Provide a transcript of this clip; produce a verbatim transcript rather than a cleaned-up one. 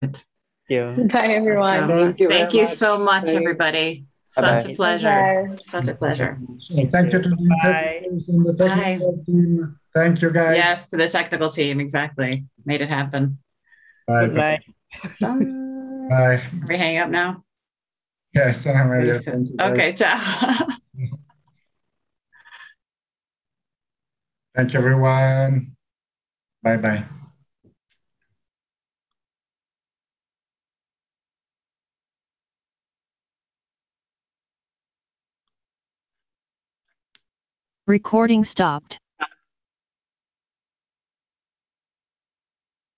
Good. you. Bye, everyone. So Thank you very thank you much. so much, Thanks. everybody. Such a Bye-bye. pleasure. Bye-bye. Such a Thank you very pleasure. much. And Thank thank you you. to the Bye. interpreters and the Bye. technical team. Thank you, guys. Yes, to the technical team. Exactly. Made it happen. Bye. Good Bye. night. Bye. Bye. Are we hanging up now? Yes, I'm What do you here. say? Thank you, guys. Okay, ciao. Thank you, everyone. Bye bye. Recording stopped.